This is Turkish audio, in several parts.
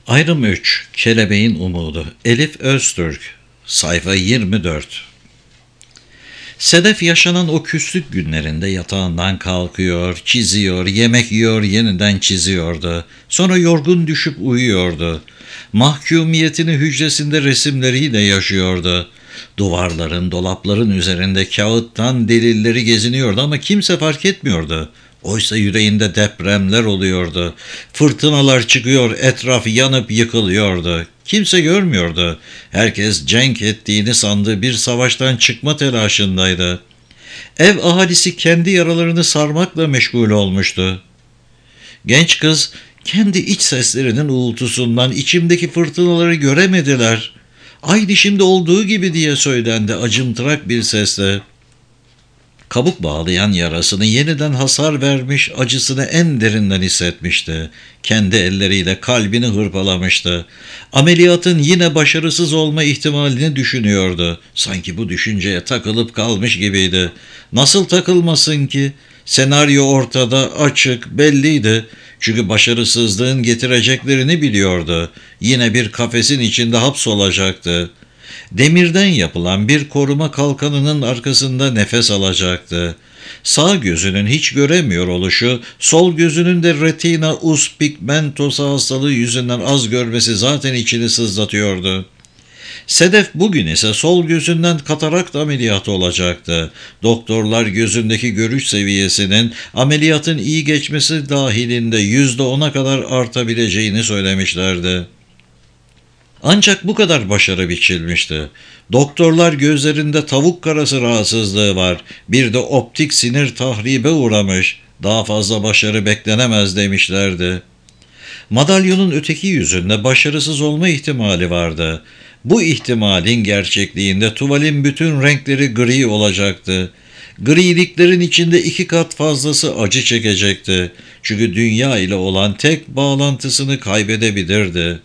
Ayrım 3. Kelebeğin Umudu. Elif Öztürk. Sayfa 24. Sedef yaşanan o küslük günlerinde yatağından kalkıyor, çiziyor, yemek yiyor, yeniden çiziyordu. Sonra yorgun düşüp uyuyordu. Mahkumiyetini hücresinde resimleriyle yaşıyordu. Duvarların, dolapların üzerinde kağıttan delilleri geziniyordu ama kimse fark etmiyordu. Oysa yüreğinde depremler oluyordu. Fırtınalar çıkıyor, etraf yanıp yıkılıyordu. Kimse görmüyordu. Herkes cenk ettiğini sandığı bir savaştan çıkma telaşındaydı. Ev ahalisi kendi yaralarını sarmakla meşgul olmuştu. Genç kız kendi iç seslerinin uğultusundan içimdeki fırtınaları göremediler. Aynı şimdi olduğu gibi diye söylendi acımtırak bir sesle. Kabuk bağlayan yarasını yeniden hasar vermiş, acısını en derinden hissetmişti. Kendi elleriyle kalbini hırpalamıştı. Ameliyatın yine başarısız olma ihtimalini düşünüyordu. Sanki bu düşünceye takılıp kalmış gibiydi. Nasıl takılmasın ki? Senaryo ortada, açık, belliydi. Çünkü başarısızlığın getireceklerini biliyordu. Yine bir kafesin içinde hapsolacaktı. Demirden yapılan bir koruma kalkanının arkasında nefes alacaktı. Sağ gözünün hiç göremiyor oluşu, sol gözünün de retina us pigmentosa hastalığı yüzünden az görmesi zaten içini sızlatıyordu. Sedef bugün ise sol gözünden katarakt ameliyatı olacaktı. Doktorlar gözündeki görüş seviyesinin ameliyatın iyi geçmesi dahilinde %10'a kadar artabileceğini söylemişlerdi. Ancak bu kadar başarı biçilmişti. Doktorlar gözlerinde tavuk karası rahatsızlığı var. Bir de optik sinir tahribe uğramış. Daha fazla başarı beklenemez demişlerdi. Madalyonun öteki yüzünde başarısız olma ihtimali vardı. Bu ihtimalin gerçekliğinde tuvalin bütün renkleri gri olacaktı. Griliklerin içinde 2 kat fazlası acı çekecekti. Çünkü dünya ile olan tek bağlantısını kaybedebilirdi.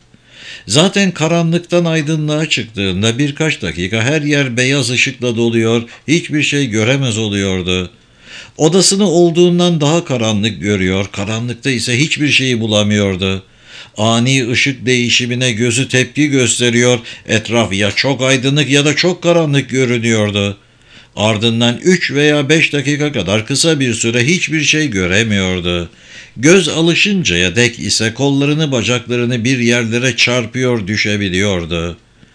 Zaten karanlıktan aydınlığa çıktığında birkaç dakika her yer beyaz ışıkla doluyor, hiçbir şey göremez oluyordu. Odasını olduğundan daha karanlık görüyor, karanlıkta ise hiçbir şeyi bulamıyordu. Ani ışık değişimine gözü tepki gösteriyor, etraf ya çok aydınlık ya da çok karanlık görünüyordu. Ardından 3 veya 5 dakika kadar kısa bir süre hiçbir şey göremiyordu. Göz alışıncaya dek ise kollarını bacaklarını bir yerlere çarpıyor düşebiliyordu.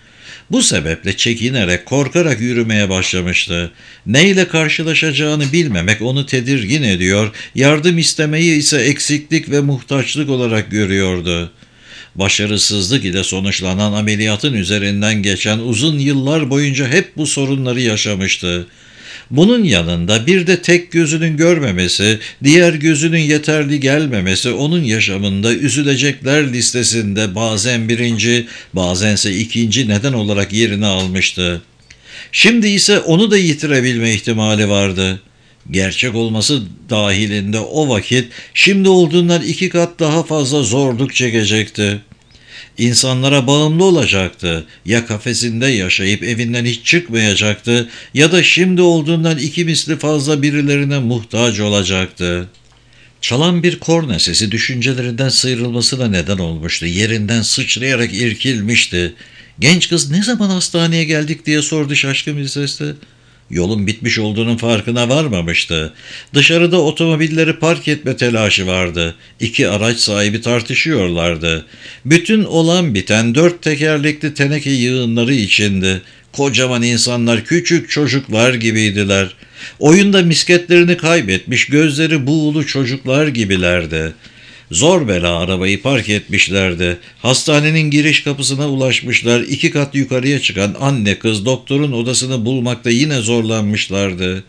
Bu sebeple çekinerek korkarak yürümeye başlamıştı. Neyle karşılaşacağını bilmemek onu tedirgin ediyor, yardım istemeyi ise eksiklik ve muhtaçlık olarak görüyordu. Başarısızlık ile sonuçlanan ameliyatın üzerinden geçen uzun yıllar boyunca hep bu sorunları yaşamıştı. Bunun yanında bir de tek gözünün görmemesi, diğer gözünün yeterli gelmemesi onun yaşamında üzülecekler listesinde bazen birinci, bazense ikinci neden olarak yerini almıştı. Şimdi ise onu da yitirebilme ihtimali vardı. Gerçek olması dahilinde o vakit şimdi olduğundan 2 kat daha fazla zorluk çekecekti. İnsanlara bağımlı olacaktı. Ya kafesinde yaşayıp evinden hiç çıkmayacaktı ya da şimdi olduğundan 2 misli fazla birilerine muhtaç olacaktı. Çalan bir korna sesi düşüncelerinden sıyrılmasına neden olmuştu. Yerinden sıçrayarak irkilmişti. Genç kız ne zaman hastaneye geldik diye sordu şaşkın bir sesle. Yolun bitmiş olduğunun farkına varmamıştı. Dışarıda otomobilleri park etme telaşı vardı. 2 araç sahibi tartışıyorlardı. Bütün olan biten 4 tekerlekli teneke yığınları içindi. Kocaman insanlar küçük çocuklar gibiydiler. Oyunda misketlerini kaybetmiş gözleri buğulu çocuklar gibilerdi. Zor bela arabayı park etmişlerdi. Hastanenin giriş kapısına ulaşmışlar. 2 kat yukarıya çıkan anne kız doktorun odasını bulmakta yine zorlanmışlardı.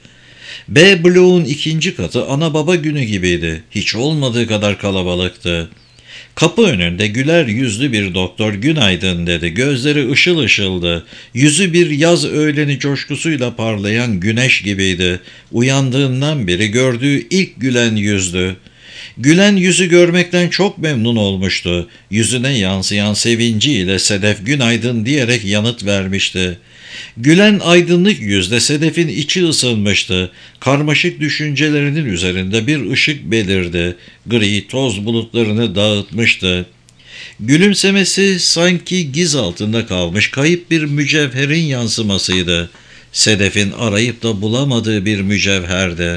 B bloğun 2. katı ana baba günü gibiydi. Hiç olmadığı kadar kalabalıktı. Kapı önünde güler yüzlü bir doktor günaydın dedi. Gözleri ışıl ışıldı. Yüzü bir yaz öğleni coşkusuyla parlayan güneş gibiydi. Uyandığından beri gördüğü ilk gülen yüzdü. Gülen yüzü görmekten çok memnun olmuştu. Yüzüne yansıyan sevinciyle Sedef günaydın diyerek yanıt vermişti. Gülen aydınlık yüzde Sedef'in içi ısınmıştı. Karmaşık düşüncelerinin üzerinde bir ışık belirdi. Gri toz bulutlarını dağıtmıştı. Gülümsemesi sanki giz altında kalmış kayıp bir mücevherin yansımasıydı. Sedef'in arayıp da bulamadığı bir mücevherdi.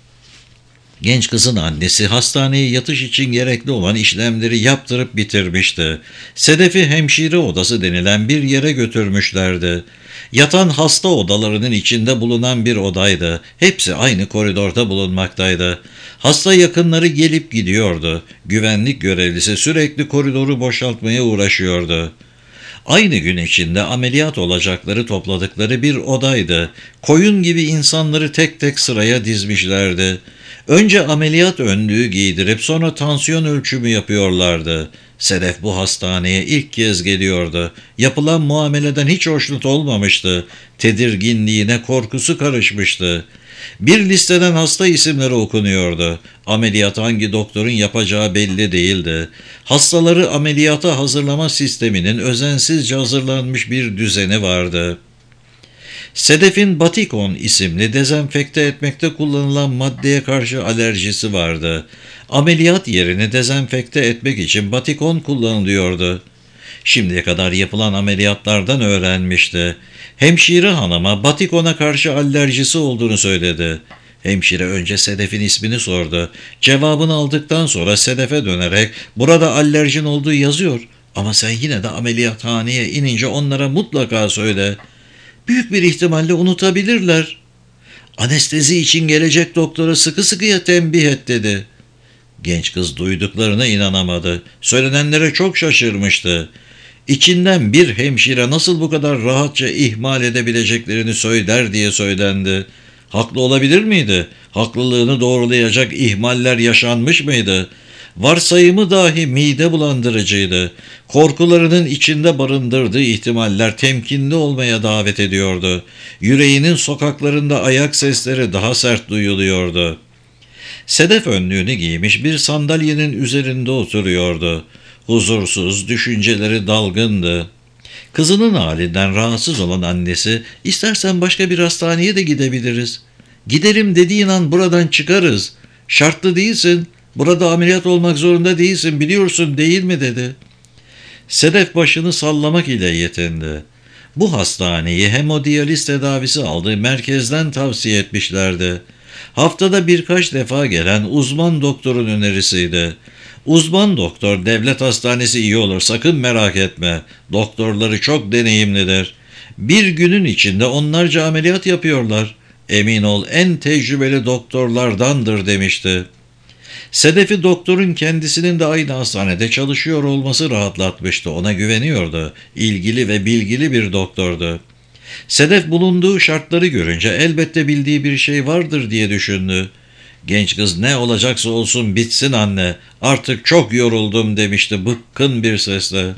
Genç kızın annesi hastaneye yatış için gerekli olan işlemleri yaptırıp bitirmişti. Sedef'i hemşire odası denilen bir yere götürmüşlerdi. Yatan hasta odalarının içinde bulunan bir odaydı. Hepsi aynı koridorda bulunmaktaydı. Hasta yakınları gelip gidiyordu. Güvenlik görevlisi sürekli koridoru boşaltmaya uğraşıyordu. Aynı gün içinde ameliyat olacakları topladıkları bir odaydı. Koyun gibi insanları tek tek sıraya dizmişlerdi. Önce ameliyat önlüğü giydirip sonra tansiyon ölçümü yapıyorlardı. Sedef bu hastaneye ilk kez geliyordu. Yapılan muameleden hiç hoşnut olmamıştı. Tedirginliğine korkusu karışmıştı. Bir listeden hasta isimleri okunuyordu. Ameliyat hangi doktorun yapacağı belli değildi. Hastaları ameliyata hazırlama sisteminin özensizce hazırlanmış bir düzeni vardı. Sedef'in Batikon isimli dezenfekte etmekte kullanılan maddeye karşı alerjisi vardı. Ameliyat yerini dezenfekte etmek için Batikon kullanılıyordu. Şimdiye kadar yapılan ameliyatlardan öğrenmişti. Hemşire hanıma Batikon'a karşı alerjisi olduğunu söyledi. Hemşire önce Sedef'in ismini sordu. Cevabını aldıktan sonra Sedef'e dönerek burada alerjin olduğu yazıyor ama sen yine de ameliyathaneye inince onlara mutlaka söyle. Büyük bir ihtimalle unutabilirler. Anestezi için gelecek doktora sıkı sıkıya tembih et dedi. Genç kız duyduklarına inanamadı. Söylenenlere çok şaşırmıştı. İçinden bir hemşire nasıl bu kadar rahatça ihmal edebileceklerini söyler diye söylendi. Haklı olabilir miydi? Haklılığını doğrulayacak ihmaller yaşanmış mıydı? Varsayımı dahi mide bulandırıcıydı. Korkularının içinde barındırdığı ihtimaller temkinli olmaya davet ediyordu. Yüreğinin sokaklarında ayak sesleri daha sert duyuluyordu. Sedef önlüğünü giymiş bir sandalyenin üzerinde oturuyordu. Huzursuz, düşünceleri dalgındı. Kızının halinden rahatsız olan annesi, "İstersen başka bir hastaneye de gidebiliriz. Gidelim dediğin an buradan çıkarız. Şartlı değilsin. Burada ameliyat olmak zorunda değilsin, biliyorsun değil mi?" dedi. Sedef başını sallamak ile yetindi. Bu hastaneyi hemodiyaliz tedavisi aldığı merkezden tavsiye etmişlerdi. Haftada birkaç defa gelen uzman doktorun önerisiydi. Uzman doktor, "Devlet hastanesi iyi olur, sakın merak etme. Doktorları çok deneyimlidir. Bir günün içinde onlarca ameliyat yapıyorlar. Emin ol en tecrübeli doktorlardandır," demişti. Sedef'i doktorun kendisinin de aynı hastanede çalışıyor olması rahatlatmıştı. Ona güveniyordu. İlgili ve bilgili bir doktordu. Sedef bulunduğu şartları görünce elbette bildiği bir şey vardır diye düşündü. Genç kız, "Ne olacaksa olsun bitsin anne. Artık çok yoruldum," demişti bıkkın bir sesle.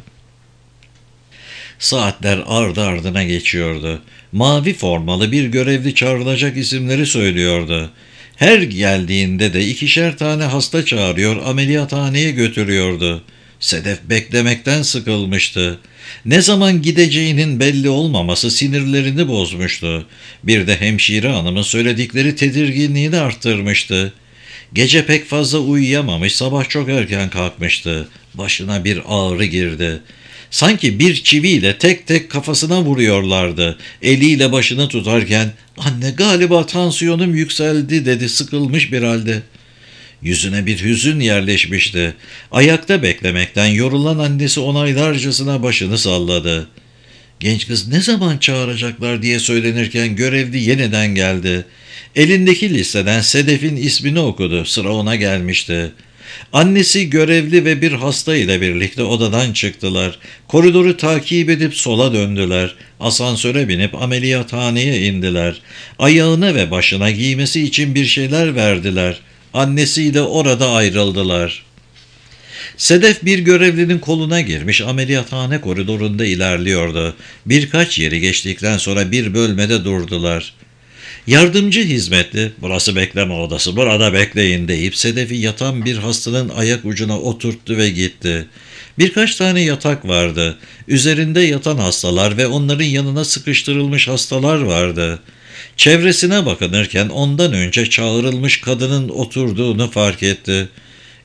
Saatler ardı ardına geçiyordu. Mavi formalı bir görevli çağrılacak isimleri söylüyordu. Her geldiğinde de ikişer tane hasta çağırıyor, ameliyathaneye götürüyordu. Sedef beklemekten sıkılmıştı. Ne zaman gideceğinin belli olmaması sinirlerini bozmuştu. Bir de hemşire hanımın söyledikleri tedirginliğini arttırmıştı. Gece pek fazla uyuyamamış, sabah çok erken kalkmıştı. Başına bir ağrı girdi. Sanki bir çiviyle tek tek kafasına vuruyorlardı. Eliyle başını tutarken, "Anne, galiba tansiyonum yükseldi," dedi sıkılmış bir halde. Yüzüne bir hüzün yerleşmişti. Ayakta beklemekten yorulan annesi onaylarcasına başını salladı. Genç kız ne zaman çağıracaklar diye söylenirken görevli yeniden geldi. Elindeki listeden Sedef'in ismini okudu. Sıra ona gelmişti. Annesi, görevli ve bir hasta ile birlikte odadan çıktılar. Koridoru takip edip sola döndüler. Asansöre binip ameliyathaneye indiler. Ayağına ve başına giymesi için bir şeyler verdiler. Annesiyle orada ayrıldılar. Sedef bir görevlinin koluna girmiş ameliyathane koridorunda ilerliyordu. Birkaç yeri geçtikten sonra bir bölmede durdular. Yardımcı hizmetli, "Burası bekleme odası, burada bekleyin," deyip Sedef'i yatan bir hastanın ayak ucuna oturttu ve gitti. Birkaç tane yatak vardı. Üzerinde yatan hastalar ve onların yanına sıkıştırılmış hastalar vardı. Çevresine bakınırken ondan önce çağırılmış kadının oturduğunu fark etti.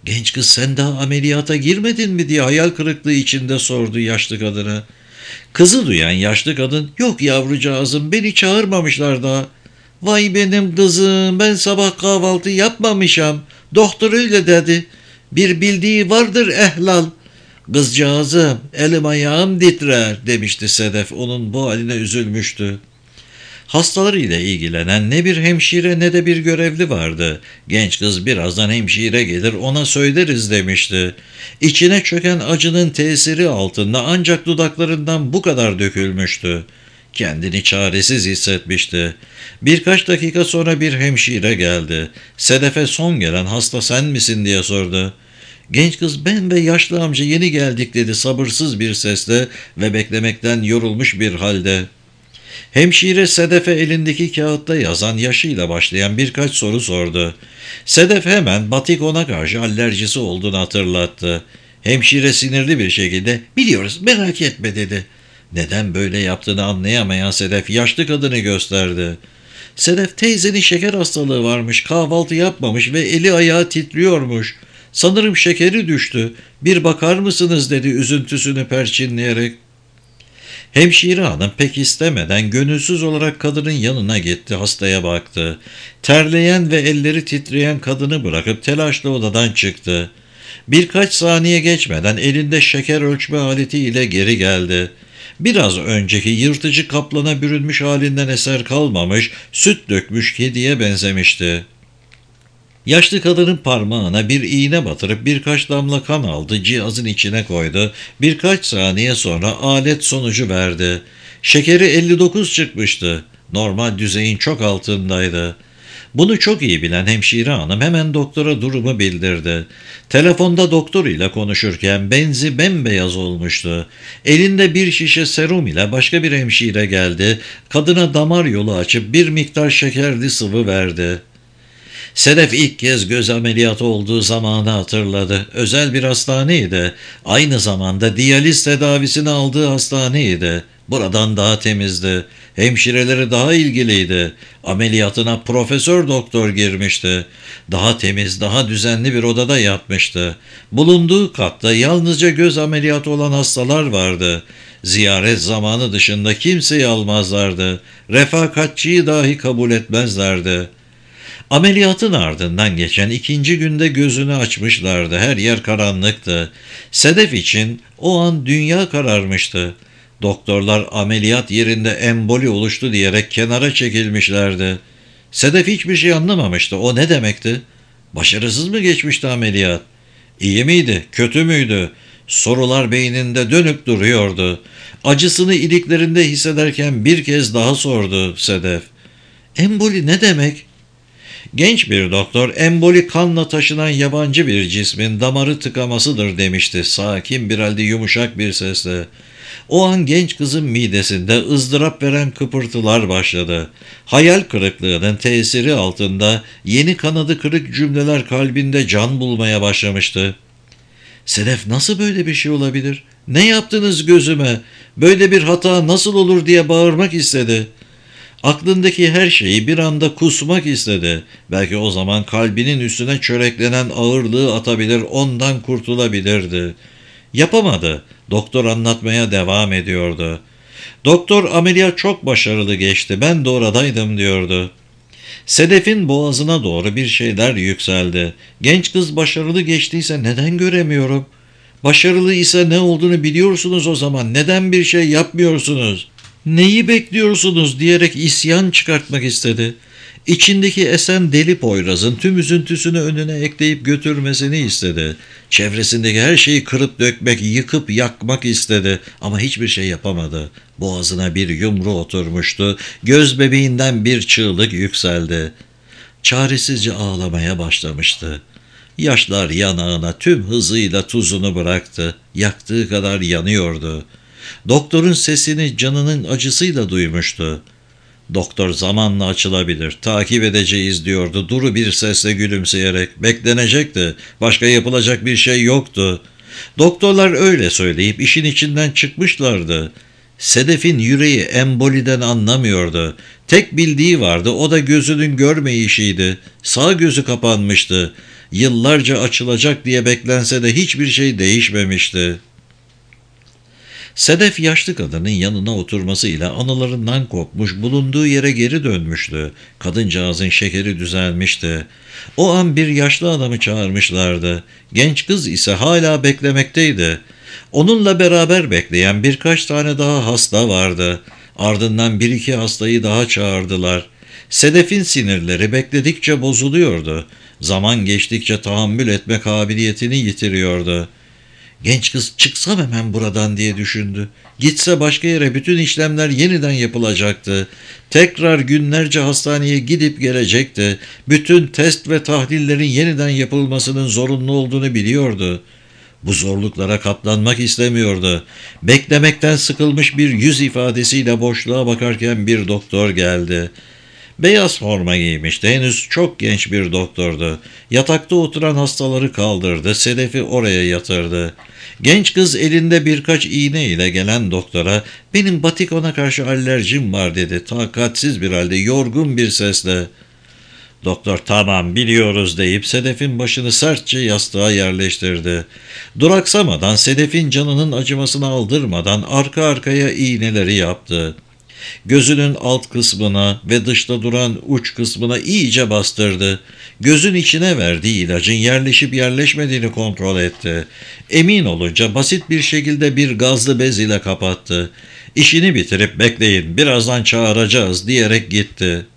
Genç kız sen daha ameliyata girmedin mi diye hayal kırıklığı içinde sordu yaşlı kadına. Kızı duyan yaşlı kadın yok yavrucağızım beni çağırmamışlar daha. Vay benim kızım ben sabah kahvaltı yapmamışam. Doktor öyle dedi. Bir bildiği vardır ehlal. Kızcağızım elim ayağım titrer demişti Sedef onun bu haline üzülmüştü. Hastalarıyla ilgilenen ne bir hemşire ne de bir görevli vardı. Genç kız birazdan hemşire gelir ona söyleriz demişti. İçine çöken acının tesiri altında ancak dudaklarından bu kadar dökülmüştü. Kendini çaresiz hissetmişti. Birkaç dakika sonra bir hemşire geldi. Sedef'e son gelen hasta sen misin diye sordu. Genç kız ben ve yaşlı amca yeni geldik dedi sabırsız bir sesle ve beklemekten yorulmuş bir halde. Hemşire Sedef'e elindeki kağıtta yazan yaşıyla başlayan birkaç soru sordu. Sedef hemen batikona karşı alerjisi olduğunu hatırlattı. Hemşire sinirli bir şekilde biliyoruz merak etme dedi. Neden böyle yaptığını anlayamayan Sedef yaşlı kadını gösterdi. Sedef teyzenin şeker hastalığı varmış kahvaltı yapmamış ve eli ayağı titriyormuş. Sanırım şekeri düştü. Bir bakar mısınız dedi üzüntüsünü perçinleyerek. Hemşire hanım pek istemeden gönülsüz olarak kadının yanına gitti hastaya baktı. Terleyen ve elleri titreyen kadını bırakıp telaşla odadan çıktı. Birkaç saniye geçmeden elinde şeker ölçme aletiyle geri geldi. Biraz önceki yırtıcı kaplana bürünmüş halinden eser kalmamış, süt dökmüş kediye benzemişti. Yaşlı kadının parmağına bir iğne batırıp birkaç damla kan aldı, cihazın içine koydu. Birkaç saniye sonra alet sonucu verdi. Şekeri 59 çıkmıştı. Normal düzeyin çok altındaydı. Bunu çok iyi bilen hemşire hanım hemen doktora durumu bildirdi. Telefonda doktor ile konuşurken benzi bembeyaz olmuştu. Elinde bir şişe serum ile başka bir hemşire geldi. Kadına damar yolu açıp bir miktar şekerli sıvı verdi. Sedef ilk kez göz ameliyatı olduğu zamanı hatırladı. Özel bir hastaneydi. Aynı zamanda diyaliz tedavisini aldığı hastaneydi. Buradan daha temizdi. Hemşireleri daha ilgiliydi. Ameliyatına profesör doktor girmişti. Daha temiz, daha düzenli bir odada yatmıştı. Bulunduğu katta yalnızca göz ameliyatı olan hastalar vardı. Ziyaret zamanı dışında kimseyi almazlardı. Refakatçiyi dahi kabul etmezlerdi. Ameliyatın ardından geçen ikinci günde gözünü açmışlardı. Her yer karanlıktı. Sedef için o an dünya kararmıştı. Doktorlar ameliyat yerinde emboli oluştu diyerek kenara çekilmişlerdi. Sedef hiçbir şey anlamamıştı. O ne demekti? Başarısız mı geçmişti ameliyat? İyi miydi? Kötü müydü? Sorular beyninde dönüp duruyordu. Acısını iliklerinde hissederken bir kez daha sordu Sedef. Emboli ne demek? Genç bir doktor emboli kanla taşınan yabancı bir cismin damarı tıkamasıdır demişti sakin bir halde yumuşak bir sesle. O an genç kızın midesinde ızdırap veren kıpırtılar başladı. Hayal kırıklığının tesiri altında yeni kanadı kırık cümleler kalbinde can bulmaya başlamıştı. Sedef nasıl böyle bir şey olabilir? Ne yaptınız gözüme? Böyle bir hata nasıl olur diye bağırmak istedi. Aklındaki her şeyi bir anda kusmak istedi. Belki o zaman kalbinin üstüne çöreklenen ağırlığı atabilir, ondan kurtulabilirdi. Yapamadı. Doktor anlatmaya devam ediyordu. Doktor ameliyat çok başarılı geçti. Ben de oradaydım diyordu. Sedef'in boğazına doğru bir şeyler yükseldi. Genç kız başarılı geçtiyse neden göremiyorum? Başarılı ise ne olduğunu biliyorsunuz o zaman. Neden bir şey yapmıyorsunuz? Neyi bekliyorsunuz diyerek isyan çıkartmak istedi. İçindeki esen deli Poyraz'ın tüm üzüntüsünü önüne ekleyip götürmesini istedi. Çevresindeki her şeyi kırıp dökmek, yıkıp yakmak istedi ama hiçbir şey yapamadı. Boğazına bir yumru oturmuştu, göz bebeğinden bir çığlık yükseldi. Çaresizce ağlamaya başlamıştı. Yaşlar yanağına tüm hızıyla tuzunu bıraktı. Yaktığı kadar yanıyordu. Doktorun sesini canının acısıyla duymuştu. Doktor zamanla açılabilir, takip edeceğiz diyordu duru bir sesle gülümseyerek. Beklenecekti, başka yapılacak bir şey yoktu. Doktorlar öyle söyleyip işin içinden çıkmışlardı. Sedef'in yüreği emboliden anlamıyordu. Tek bildiği vardı, o da gözünün görmeyişiydi. Sağ gözü kapanmıştı. Yıllarca açılacak diye beklense de hiçbir şey değişmemişti. Sedef yaşlı kadının yanına oturmasıyla anılarından kopmuş, bulunduğu yere geri dönmüştü. Kadıncağızın şekeri düzelmişti. O an bir yaşlı adamı çağırmışlardı. Genç kız ise hala beklemekteydi. Onunla beraber bekleyen birkaç tane daha hasta vardı. Ardından bir iki hastayı daha çağırdılar. Sedef'in sinirleri bekledikçe bozuluyordu. Zaman geçtikçe tahammül etme kabiliyetini yitiriyordu. Genç kız çıksam hemen buradan diye düşündü. Gitse başka yere bütün işlemler yeniden yapılacaktı. Tekrar günlerce hastaneye gidip gelecekti. Bütün test ve tahlillerin yeniden yapılmasının zorunlu olduğunu biliyordu. Bu zorluklara katlanmak istemiyordu. Beklemekten sıkılmış bir yüz ifadesiyle boşluğa bakarken bir doktor geldi. Beyaz forma giymişti. Henüz çok genç bir doktordu. Yatakta oturan hastaları kaldırdı. Sedef'i oraya yatırdı. Genç kız elinde birkaç iğne ile gelen doktora "Benim batikona karşı alerjim var" dedi. Takatsiz bir halde, yorgun bir sesle. Doktor "Tamam, biliyoruz" deyip Sedef'in başını sertçe yastığa yerleştirdi. Duraksamadan, Sedef'in canının acımasını aldırmadan arka arkaya iğneleri yaptı. Gözünün alt kısmına ve dışta duran uç kısmına iyice bastırdı. Gözün içine verdiği ilacın yerleşip yerleşmediğini kontrol etti. Emin olunca basit bir şekilde bir gazlı bez ile kapattı. "İşini bitirip bekleyin, birazdan çağıracağız" diyerek gitti.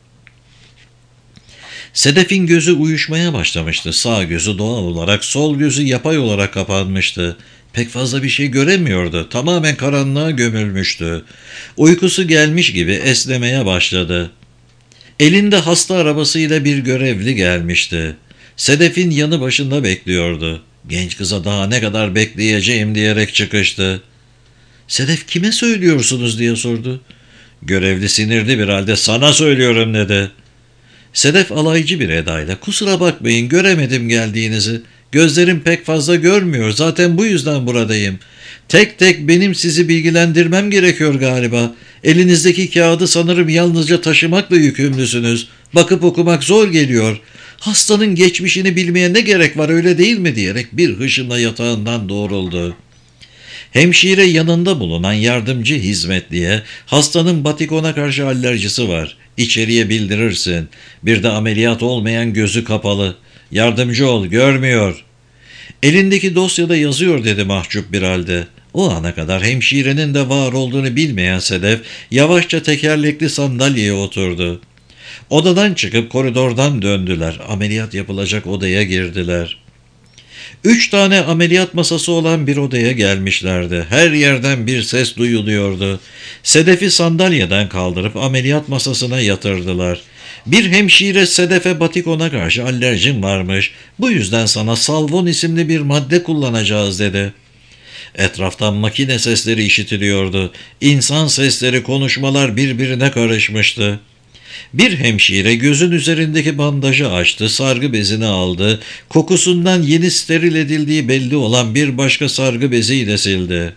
Sedef'in gözü uyuşmaya başlamıştı. Sağ gözü doğal olarak, sol gözü yapay olarak kapanmıştı. Pek fazla bir şey göremiyordu. Tamamen karanlığa gömülmüştü. Uykusu gelmiş gibi esnemeye başladı. Elinde hasta arabasıyla bir görevli gelmişti. Sedef'in yanı başında bekliyordu. Genç kıza "Daha ne kadar bekleyeceğim" diyerek çıkıştı. "Sedef, kime söylüyorsunuz?" diye sordu. Görevli sinirli bir halde "Sana söylüyorum" dedi. Sedef alaycı bir edayla "Kusura bakmayın, göremedim geldiğinizi. Gözlerim pek fazla görmüyor, zaten bu yüzden buradayım. Tek tek benim sizi bilgilendirmem gerekiyor galiba. Elinizdeki kağıdı sanırım yalnızca taşımakla yükümlüsünüz. Bakıp okumak zor geliyor. Hastanın geçmişini bilmeye ne gerek var, öyle değil mi?" diyerek bir hışımla yatağından doğruldu. Hemşire yanında bulunan yardımcı hizmetliye "Hastanın batikona karşı alerjisi var. İçeriye bildirirsin. Bir de ameliyat olmayan gözü kapalı. Yardımcı ol, görmüyor." "Elindeki dosyada yazıyor" dedi mahcup bir halde. O ana kadar hemşirenin de var olduğunu bilmeyen Sedef yavaşça tekerlekli sandalyeye oturdu. Odadan çıkıp koridordan döndüler. Ameliyat yapılacak odaya girdiler. 3 tane ameliyat masası olan bir odaya gelmişlerdi. Her yerden bir ses duyuluyordu. Sedef'i sandalyeden kaldırıp ameliyat masasına yatırdılar. Bir hemşire Sedef'e "Batikona karşı alerjin varmış. Bu yüzden sana Salvon isimli bir madde kullanacağız" dedi. Etraftan makine sesleri işitiliyordu. İnsan sesleri, konuşmalar birbirine karışmıştı. Bir hemşire gözün üzerindeki bandajı açtı, sargı bezini aldı, kokusundan yeni steril edildiği belli olan bir başka sargı beziyle sildi.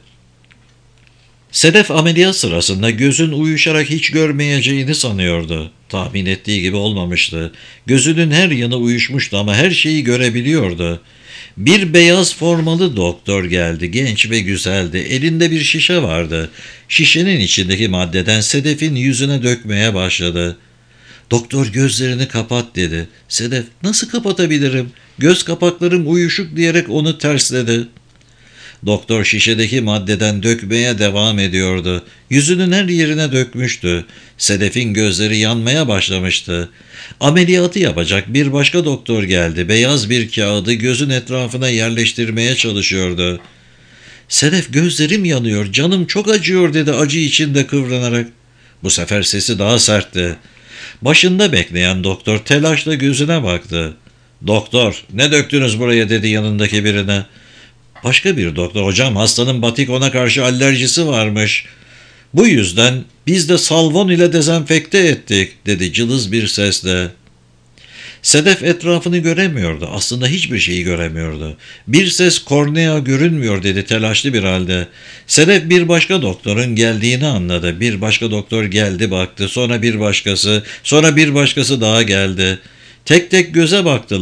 Sedef ameliyat sırasında gözün uyuşarak hiç görmeyeceğini sanıyordu. Tahmin ettiği gibi olmamıştı. Gözünün her yanı uyuşmuştu ama her şeyi görebiliyordu. Bir beyaz formalı doktor geldi. Genç ve güzeldi. Elinde bir şişe vardı. Şişenin içindeki maddeden Sedef'in yüzüne dökmeye başladı. "Doktor, gözlerini kapat" dedi. Sedef "Nasıl kapatabilirim? Göz kapaklarım uyuşuk" diyerek onu tersledi. Doktor şişedeki maddeden dökmeye devam ediyordu. Yüzünün her yerine dökmüştü. Sedef'in gözleri yanmaya başlamıştı. Ameliyatı yapacak bir başka doktor geldi. Beyaz bir kağıdı gözün etrafına yerleştirmeye çalışıyordu. Sedef "Gözlerim yanıyor, canım çok acıyor" dedi acı içinde kıvranarak. Bu sefer sesi daha sertti. Başında bekleyen doktor telaşla gözüne baktı. "Doktor, ne döktünüz buraya?" dedi yanındaki birine. Başka bir doktor "Hocam, hastanın batikona karşı alerjisi varmış. Bu yüzden biz de Salvon ile dezenfekte ettik" dedi cılız bir sesle. Sedef etrafını göremiyordu. Aslında hiçbir şeyi göremiyordu. Bir ses "Kornea görünmüyor" dedi telaşlı bir halde. Sedef bir başka doktorun geldiğini anladı. Bir başka doktor geldi, baktı. Sonra bir başkası, sonra bir başkası daha geldi. Tek tek göze baktılar.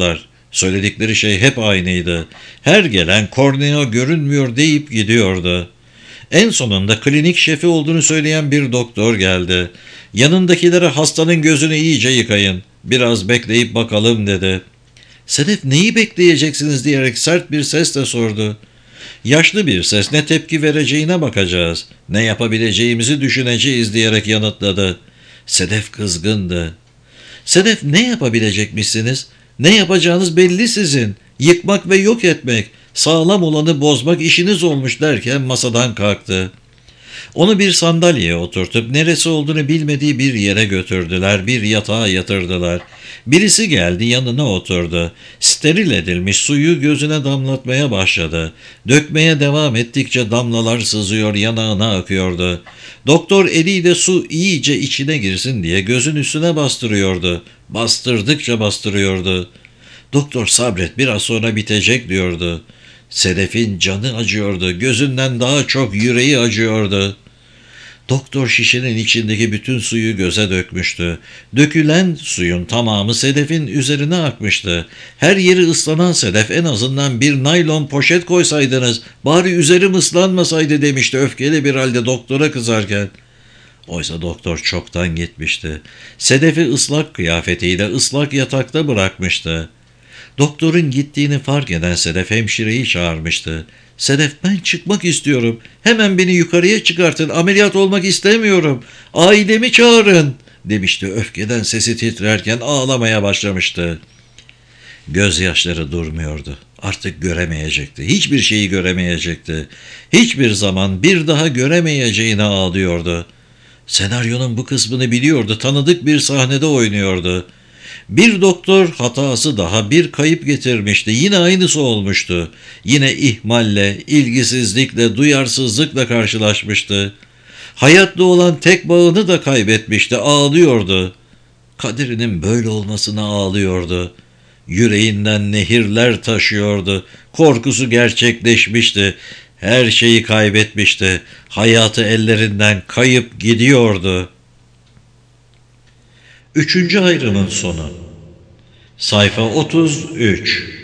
Söyledikleri şey hep aynıydı. Her gelen kornea görünmüyor deyip gidiyordu. En sonunda klinik şefi olduğunu söyleyen bir doktor geldi. Yanındakilere hastanın gözünü iyice yıkayın. Biraz bekleyip bakalım dedi. Sedef neyi bekleyeceksiniz diyerek sert bir sesle sordu. Yaşlı bir ses ne tepki vereceğine bakacağız. Ne yapabileceğimizi düşüneceğiz diyerek yanıtladı. Sedef kızgındı. Sedef ne yapabilecekmişsiniz? Ne yapacağınız belli sizin. Yıkmak ve yok etmek, sağlam olanı bozmak işiniz olmuş derken masadan kalktı. Onu bir sandalyeye oturtup neresi olduğunu bilmediği bir yere götürdüler, bir yatağa yatırdılar. Birisi geldi yanına oturdu. Steril edilmiş suyu gözüne damlatmaya başladı. Dökmeye devam ettikçe damlalar sızıyor, yanağına akıyordu. Doktor eliyle su iyice içine girsin diye gözün üstüne bastırıyordu. Bastırdıkça bastırıyordu. Doktor sabret biraz sonra bitecek diyordu. Sedef'in canı acıyordu. Gözünden daha çok yüreği acıyordu. Doktor şişenin içindeki bütün suyu göze dökmüştü. Dökülen suyun tamamı Sedef'in üzerine akmıştı. Her yeri ıslanan Sedef en azından bir naylon poşet koysaydınız, bari üzerim ıslanmasaydı demişti öfkeli bir halde doktora kızarken. Oysa doktor çoktan gitmişti. Sedef'i ıslak kıyafetiyle ıslak yatakta bırakmıştı. Doktorun gittiğini fark eden Sedef hemşireyi çağırmıştı. Sedef ben çıkmak istiyorum. Hemen beni yukarıya çıkartın. Ameliyat olmak istemiyorum. Ailemi çağırın demişti öfkeden sesi titrerken ağlamaya başlamıştı. Gözyaşları durmuyordu. Artık göremeyecekti. Hiçbir şeyi göremeyecekti. Hiçbir zaman bir daha göremeyeceğine ağlıyordu. Senaryonun bu kısmını biliyordu. Tanıdık bir sahnede oynuyordu. Bir doktor hatası daha bir kayıp getirmişti. Yine aynısı olmuştu. Yine ihmalle, ilgisizlikle, duyarsızlıkla karşılaşmıştı. Hayatta olan tek bağını da kaybetmişti. Ağlıyordu. Kaderinin böyle olmasına ağlıyordu. Yüreğinden nehirler taşıyordu. Korkusu gerçekleşmişti. Her şeyi kaybetmişti. Hayatı ellerinden kayıp gidiyordu. Üçüncü ayrımın sonu. Sayfa 33.